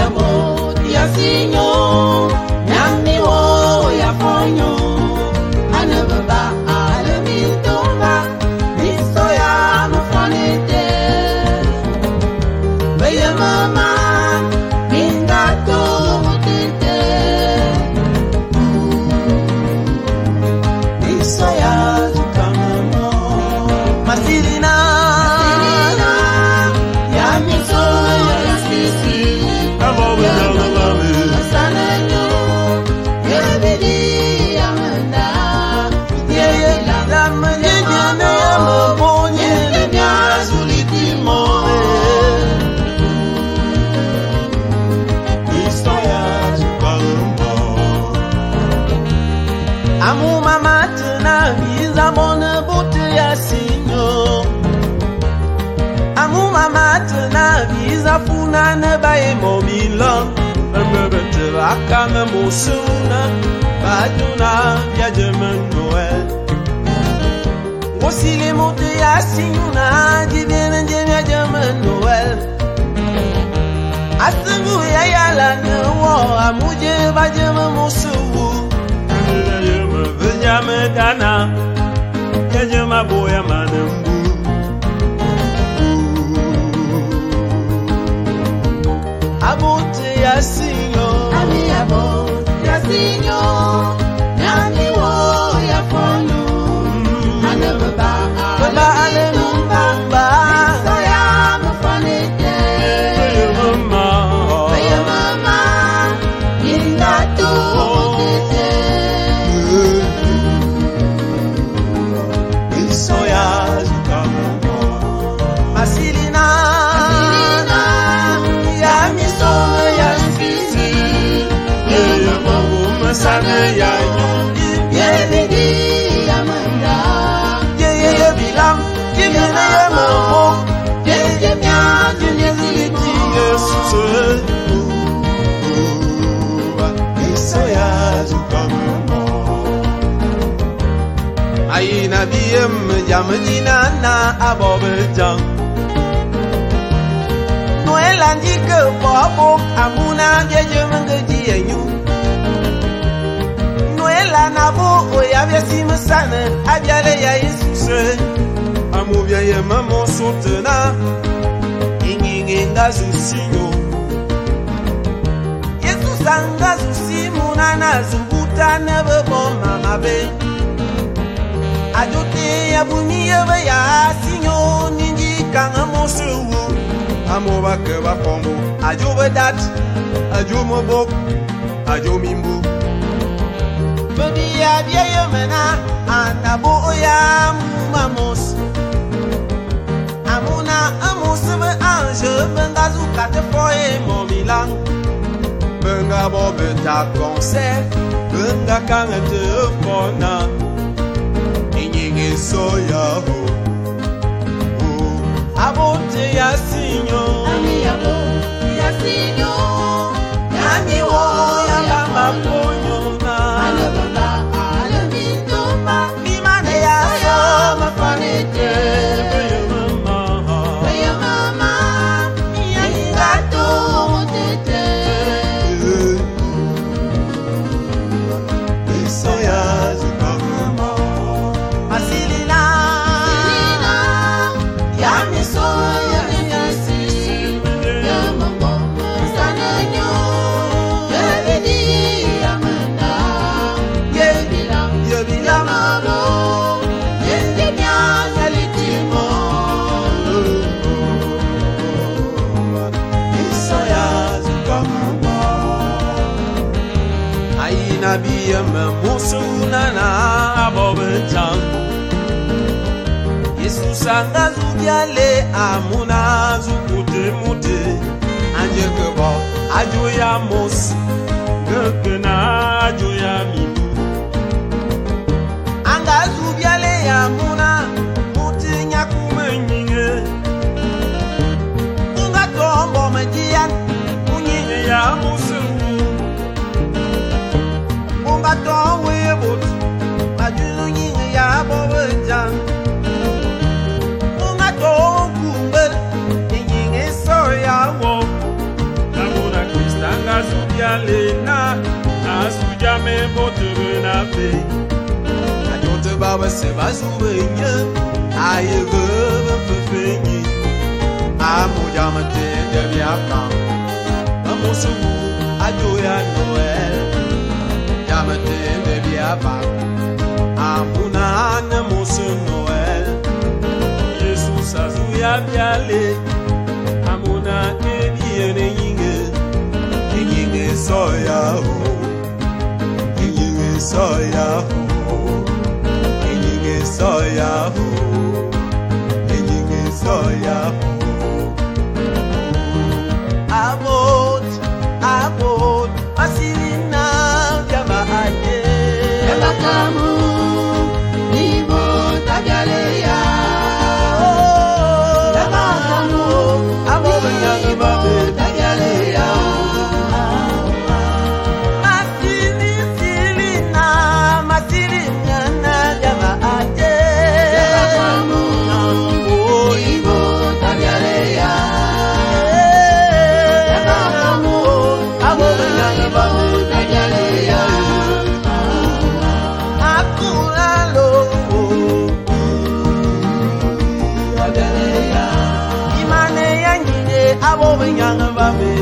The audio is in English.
amo dia sinyo nyami wo ya fonyo anababa alamintomba misoya mufanete baya mama mingato mutete misoya zukamamo masirina ya misoya sisi Amu mama tena biza bona bote ya sinyo. Amu mama tena biza funa ne bae mobila. Mbebete akana musuna baduna ya jemen Noel. Osile mote ya sinyo na jibene jemya jemen Noel. Asengu ya yala ne wo amuje bajema musuwu. Vijame dana Yaje maboya manembu Abote ya sinyo Ami abote ya sinyo Nani wo ya fonu Ane baba ale mumba Misoya mufanete Baya mama Ingato mutete Masilina ya misoya sisi ya mamu masana ya nyundi yebidi ya manda ye bilam kimene ya mamu ye mya dunia ziliti yesu misoya zukamamo Aina biem jamdina na abobejang Noel andike bobo amuna biejemengeji enyu Noel anabo oya simsane abiale ya isuse Amubia ye mamo sotena Inginga zusinyo Yesu sanga zusimuna na zubuta nebebo mama be Ajote ya bunye ba ya sinyo ninji kanga mosuwu Amoba ke ba kombo ajobe dat ajomo bok ajomimbu Bodi ya biye mena anabo ya mamos Amuna amusbe anje bengazu kate foye momilang Benga bobe ta concert benga kanga te fona Soya ho Abote ya sinyo Ami abote ya sinyo Yami wo ya bamba ponyo na Alababa alamintomba Mimane ya so mafanete Baya mama Ya ingato mutete Soya zukamamo Masilina Yami soya yasi Yamamo Sananyo Yabidi Yamanda Yabila Mamo Yendemya Yalitimo Soya zukamamo Aina biyama musuna na abobetang Yesu sanga zubyale amuna zukute mute Anjekebo ajoya mos Gekena ajoya mibu Anga zubyale amuna mute nyakume nyinge Unga tombo mejian Unyinge ya musu Unga tombo yebut Ajunu nyinge ya bobejang Unga tombo kumbel Nyinge soya wo Namuna Krista bialena asujame botere na fe ajote baba se bazuwenye ayeveve fefenyi amujamate de biapam amusu ajoya noel jamate de biapam amuna na musu noel Jesus azuya biale amuna ebiene yinge soya ho yinge soya ho yinge soya ho yinge soya ho abot asilina jama aje Elakamu nibo tagaleya Elakamu abot nyanga tagaleya Young